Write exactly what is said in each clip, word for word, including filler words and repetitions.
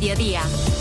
mediodía.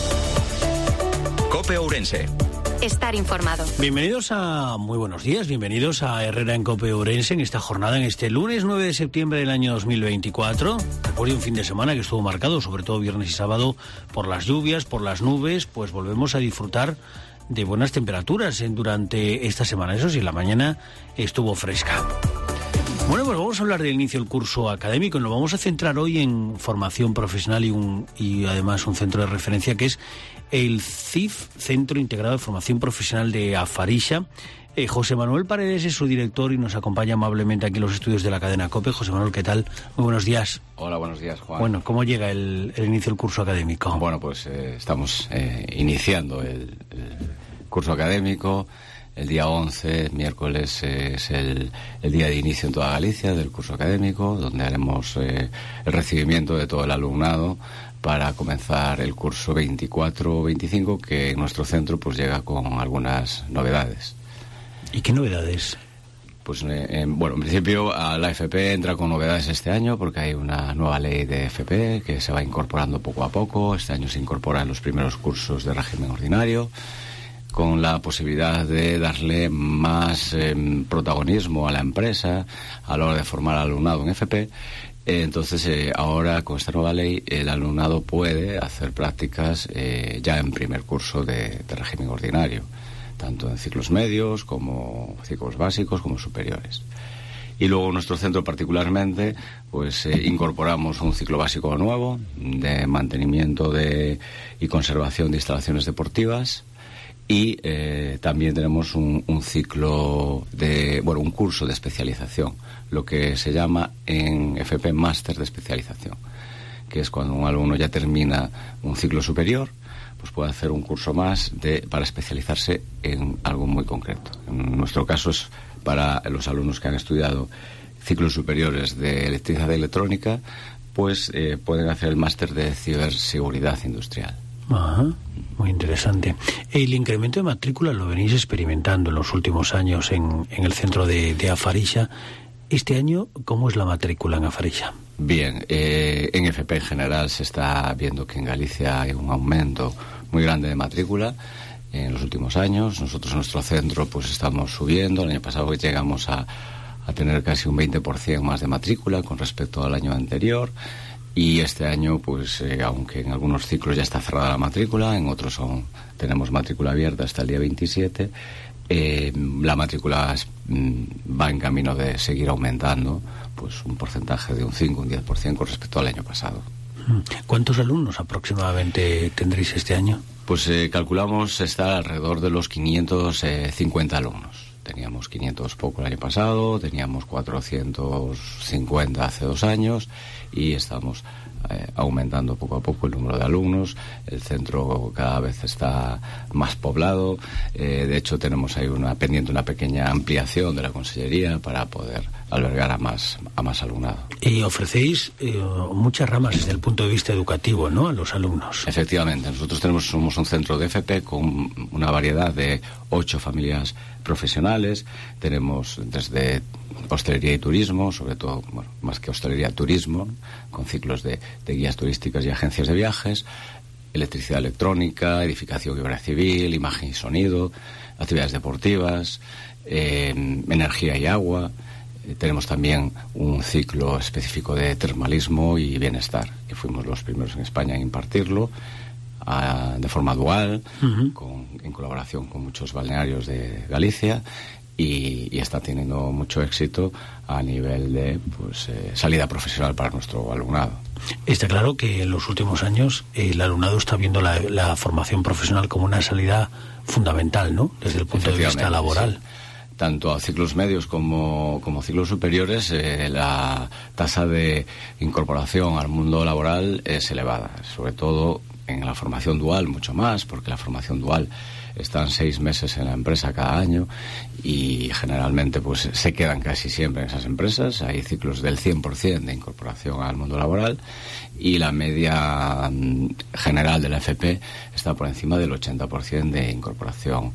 COPE Ourense. Estar informado. Bienvenidos a... Muy buenos días, bienvenidos a Herrera en COPE Ourense en esta jornada, en este lunes nueve de septiembre del año dos mil veinticuatro. Después de un fin de semana que estuvo marcado, sobre todo viernes y sábado, por las lluvias, por las nubes, pues volvemos a disfrutar de buenas temperaturas en, durante esta semana. Eso sí, la mañana estuvo fresca. Bueno, pues vamos a hablar del inicio del curso académico. Nos vamos a centrar hoy en formación profesional y, un, y además un centro de referencia que es el C I F, Centro Integrado de Formación Profesional de Afarixa. Eh, José Manuel Paredes es su director y nos acompaña amablemente aquí en los estudios de la cadena COPE. José Manuel, ¿qué tal? Muy buenos días. Hola, buenos días, Juan. Bueno, ¿cómo llega el, el inicio del curso académico? Bueno, pues eh, estamos eh, iniciando el, el curso académico. El día once, miércoles, eh, es el, el día de inicio en toda Galicia del curso académico, donde haremos eh, el recibimiento de todo el alumnado para comenzar el curso veinticuatro veinticinco, que en nuestro centro pues llega con algunas novedades. ¿Y qué novedades? Pues eh, eh, bueno, en principio a la F P entra con novedades este año porque hay una nueva ley de F P que se va incorporando poco a poco. Este año se incorporan los primeros cursos de régimen ordinario, con la posibilidad de darle más eh, protagonismo a la empresa a la hora de formar al alumnado en F P. Eh, entonces, eh, ahora con esta nueva ley, el alumnado puede hacer prácticas eh, ya en primer curso de, de régimen ordinario, tanto en ciclos medios como ciclos básicos como superiores. Y luego en nuestro centro particularmente, pues eh, incorporamos un ciclo básico nuevo de mantenimiento de, y conservación de instalaciones deportivas. Y eh, también tenemos un, un ciclo de, bueno, un curso de especialización, lo que se llama en F P máster de especialización, que es cuando un alumno ya termina un ciclo superior, pues puede hacer un curso más de, para especializarse en algo muy concreto. En nuestro caso es para los alumnos que han estudiado ciclos superiores de electricidad y electrónica, pues eh, pueden hacer el máster de ciberseguridad industrial. Ajá, muy interesante. El incremento de matrícula lo venís experimentando en los últimos años en, en el centro de, de Afarixa. Este año, ¿cómo es la matrícula en Afarixa? Bien, eh, en F P en general se está viendo que en Galicia hay un aumento muy grande de matrícula en los últimos años. Nosotros en nuestro centro pues estamos subiendo. El año pasado llegamos a, a tener casi un veinte por ciento más de matrícula con respecto al año anterior. Y este año, pues, eh, aunque en algunos ciclos ya está cerrada la matrícula, en otros son, tenemos matrícula abierta hasta el día veintisiete, eh, la matrícula mm, va en camino de seguir aumentando, pues un porcentaje de un cinco, un diez por ciento con respecto al año pasado. ¿Cuántos alumnos aproximadamente tendréis este año? Pues eh, calculamos estar alrededor de los quinientos cincuenta alumnos. Teníamos quinientos poco el año pasado, teníamos cuatrocientos cincuenta hace dos años y estamos eh, aumentando poco a poco el número de alumnos. El centro cada vez está más poblado. Eh, de hecho, tenemos ahí una pendiente, una pequeña ampliación de la consellería para poder albergar a más, a más alumnado. Y ofrecéis eh, muchas ramas desde el punto de vista educativo, ¿no?, a los alumnos. Efectivamente, nosotros tenemos somos un centro de F P con una variedad de ocho familias profesionales. Tenemos desde hostelería y turismo, sobre todo, bueno, más que hostelería, turismo, con ciclos de, de guías turísticas y agencias de viajes, electricidad electrónica, edificación y obra civil, imagen y sonido, actividades deportivas, eh, energía y agua. Eh, tenemos también un ciclo específico de termalismo y bienestar, que fuimos los primeros en España en impartirlo, a, de forma dual, uh-huh. con, en colaboración con muchos balnearios de Galicia, y, y está teniendo mucho éxito a nivel de pues, eh, salida profesional para nuestro alumnado. Está claro que en los últimos años el alumnado está viendo la, la formación profesional como una salida fundamental, ¿no?, desde el punto de vista laboral. Sí. Tanto a ciclos medios como, como ciclos superiores, eh, la tasa de incorporación al mundo laboral es elevada, sobre todo en la formación dual, mucho más, porque la formación dual están seis meses en la empresa cada año y generalmente pues se quedan casi siempre en esas empresas. Hay ciclos del cien por ciento de incorporación al mundo laboral y la media general de la F P está por encima del ochenta por ciento de incorporación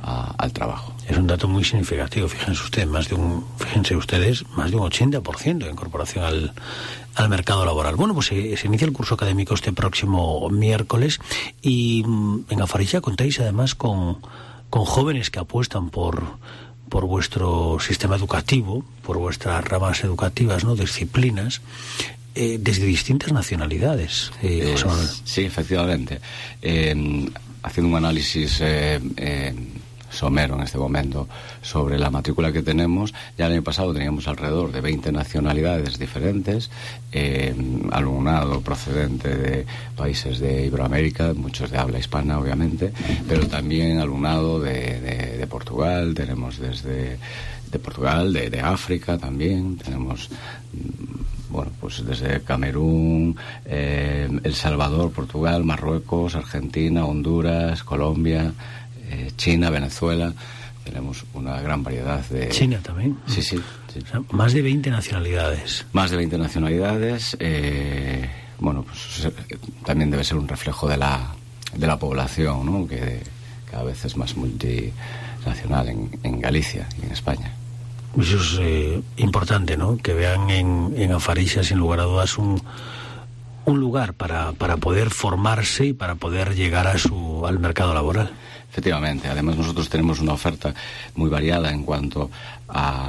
a, al trabajo. Es un dato muy significativo, fíjense ustedes, más de un, fíjense ustedes, más de un ochenta por ciento de incorporación al, al mercado laboral. Bueno, pues se, se inicia el curso académico este próximo miércoles y en Afarixa contáis además con, con jóvenes que apuestan por, por vuestro sistema educativo, por vuestras ramas educativas, ¿no?, disciplinas, eh, desde distintas nacionalidades. Eh, eh, sí, efectivamente. Eh, haciendo un análisis eh, eh, somero en este momento sobre la matrícula que tenemos, ya el año pasado teníamos alrededor de veinte nacionalidades diferentes, eh, alumnado procedente de países de Iberoamérica, muchos de habla hispana obviamente, pero también alumnado de, de, de Portugal, tenemos desde de Portugal, de, de África también, tenemos bueno, pues desde Camerún, eh, El Salvador, Portugal, Marruecos, Argentina, Honduras, Colombia, eh, China, Venezuela. Tenemos una gran variedad de... China también. Sí, sí. sí. O sea, más de veinte nacionalidades. Más de veinte nacionalidades. Eh, bueno, pues también debe ser un reflejo de la, de la población, ¿no?, que cada vez es más multinacional en, en Galicia y en España. Eso es eh, importante, ¿no?, que vean en, en Afarixa, sin lugar a dudas, un, un lugar para, para poder formarse y para poder llegar a su, al mercado laboral. Efectivamente. Además, nosotros tenemos una oferta muy variada en cuanto a,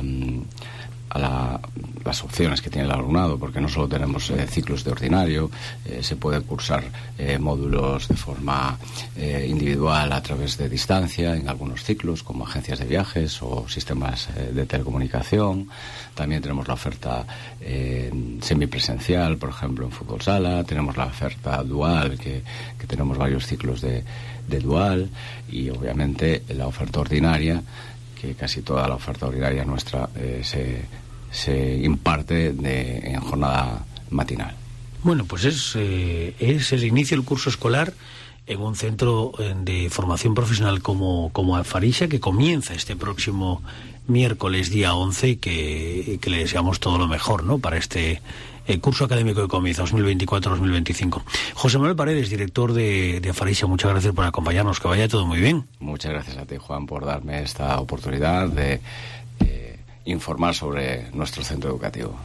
a la, las opciones que tiene el alumnado, porque no solo tenemos eh, ciclos de ordinario, eh, se puede cursar eh, módulos de forma eh, individual a través de distancia en algunos ciclos, como agencias de viajes o sistemas eh, de telecomunicación. También tenemos la oferta eh, semipresencial, por ejemplo, en fútbol sala. Tenemos la oferta dual, que, que tenemos varios ciclos de, de dual, y obviamente la oferta ordinaria, que casi toda la oferta ordinaria nuestra eh, se, se imparte de, en jornada matinal. Bueno, pues es, eh, es el inicio del curso escolar en un centro de formación profesional como, como Afarixa, que comienza este próximo miércoles día once, y que, que le deseamos todo lo mejor, ¿no?, para este el curso académico que comienza dos mil veinticuatro dos mil veinticinco. José Manuel Paredes, director de, de Afarixa, muchas gracias por acompañarnos, que vaya todo muy bien. Muchas gracias a ti, Juan, por darme esta oportunidad de eh, informar sobre nuestro centro educativo.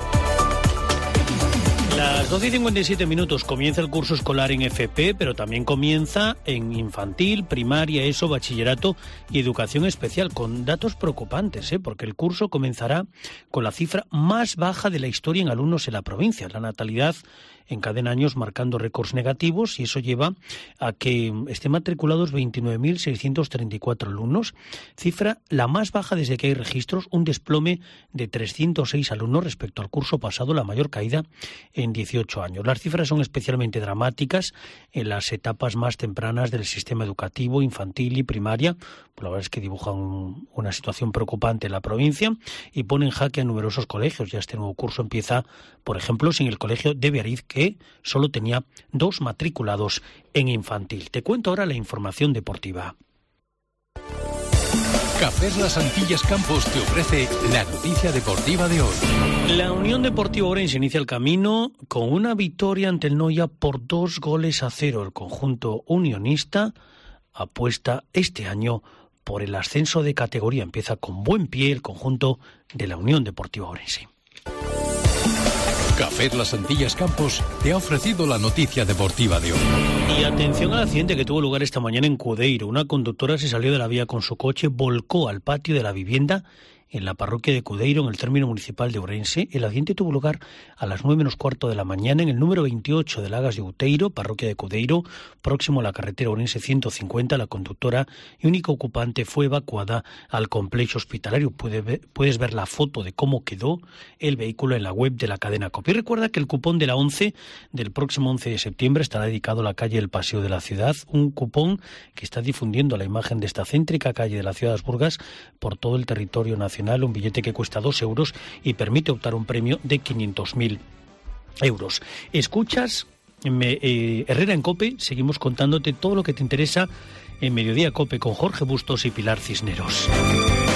Las doce y cincuenta y siete minutos comienza el curso escolar en F P, pero también comienza en infantil, primaria, ESO, bachillerato y educación especial, con datos preocupantes, ¿eh? porque el curso comenzará con la cifra más baja de la historia en alumnos en la provincia. La natalidad encadena años marcando récords negativos, y eso lleva a que estén matriculados veintinueve mil seiscientos treinta y cuatro alumnos, cifra la más baja desde que hay registros, un desplome de trescientos seis alumnos respecto al curso pasado, la mayor caída en dieciocho años. Las cifras son especialmente dramáticas en las etapas más tempranas del sistema educativo, infantil y primaria. Pues la verdad es que dibujan una situación preocupante en la provincia y ponen en jaque a numerosos colegios. Ya este nuevo curso empieza, por ejemplo, sin el colegio de Beariz, que solo tenía dos matriculados en infantil. Te cuento ahora la información deportiva. Cafés Las Antillas Campos te ofrece la noticia deportiva de hoy. La Unión Deportiva Ourense inicia el camino con una victoria ante el Noia por dos goles a cero. El conjunto unionista apuesta este año por el ascenso de categoría. Empieza con buen pie el conjunto de la Unión Deportiva Ourense. Cafés Las Antillas Campos te ha ofrecido la noticia deportiva de hoy. Y atención al accidente que tuvo lugar esta mañana en Cudeiro. Una conductora se salió de la vía con su coche, volcó al patio de la vivienda en la parroquia de Cudeiro, en el término municipal de Ourense. El accidente tuvo lugar a las nueve menos cuarto de la mañana en el número veintiocho de Lagas de Outeiro, parroquia de Cudeiro, próximo a la carretera Ourense ciento cincuenta. La conductora y única ocupante fue evacuada al complejo hospitalario. Puede ver, puedes ver la foto de cómo quedó el vehículo en la web de la cadena COPE. Y recuerda que el cupón de la once del próximo once de septiembre estará dedicado a la calle El Paseo de la Ciudad, un cupón que está difundiendo la imagen de esta céntrica calle de la ciudad de Asburgas por todo el territorio nacional. Un billete que cuesta dos euros y permite optar a un premio de quinientos mil euros. Escuchas me, eh, Herrera en COPE, seguimos contándote todo lo que te interesa en Mediodía COPE con Jorge Bustos y Pilar Cisneros.